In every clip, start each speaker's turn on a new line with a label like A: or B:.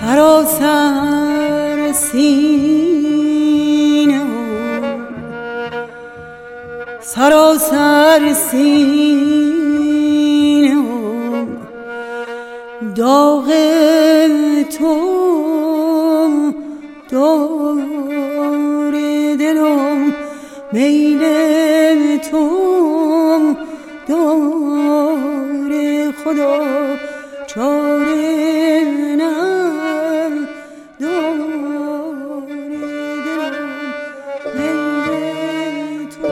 A: سراسر سینه سراسر سینه داغ تو دور دلم میل تو دور خدا چاره نه دور دلم میل تو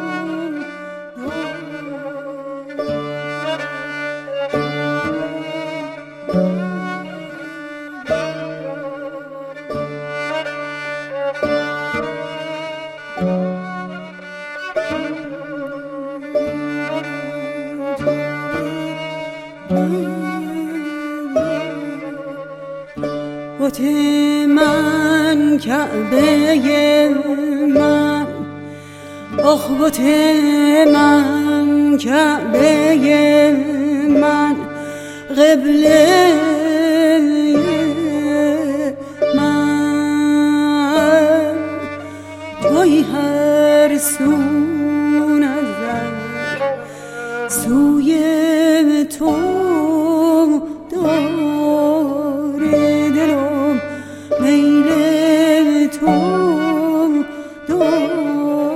A: بت من کعبه من آخ بت من کعبه من قبله من توی هر سو نظر سوی تو دار دلم میل تو دار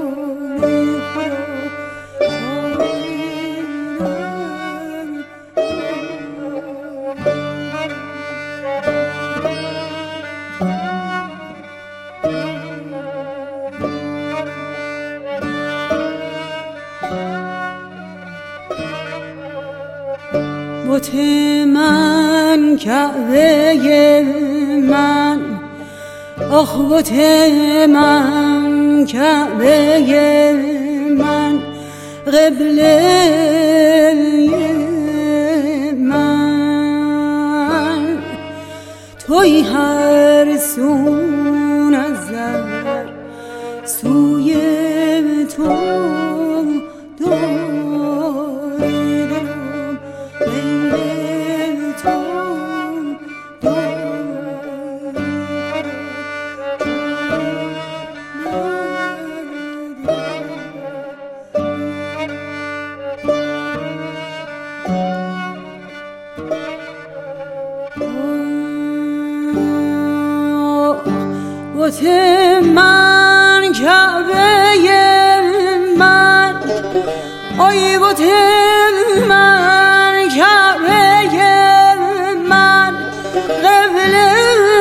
A: بت من کعبه من آخ بت من کعبه من قبله من توی هر سو نظر سوی تو بت من کعبه من آی بت من کعبه من قبله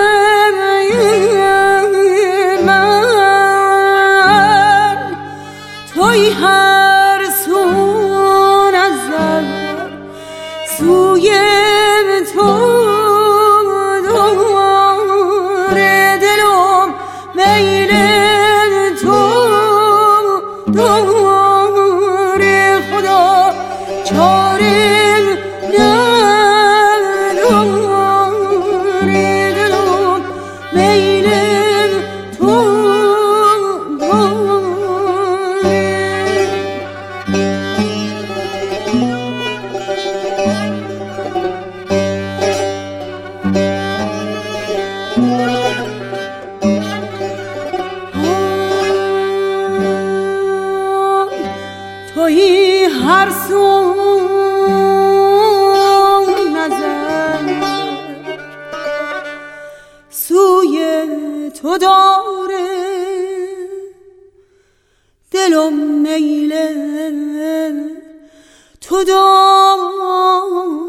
A: من توی هر سو نظر سوی تو میل تو دور خدا چاره نه دور دلم میل تو توی هر سو نظر سوی تو داره دلم میل تو داره